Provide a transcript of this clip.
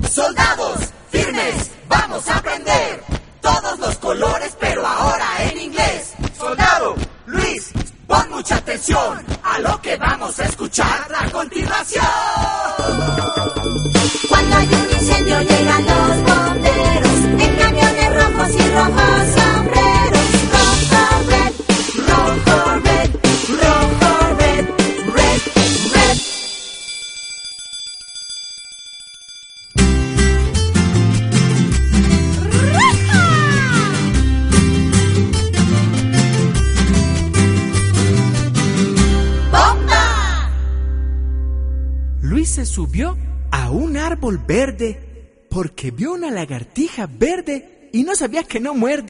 Soldados, firmes, vamos a aprender todos los colores, pero ahora en inglés. Soldado, Luis, pon mucha atención a lo que vamos a escuchar a continuación. Cuando hay un incendio llegan los bomberos en camiones rojos y rojos sombreros. Rojo, red, rojo, red, rojo, red, red, red. ¡Bomba! Luis se subió a un árbol verde porque vio una lagartija verde y no sabía que no muerde.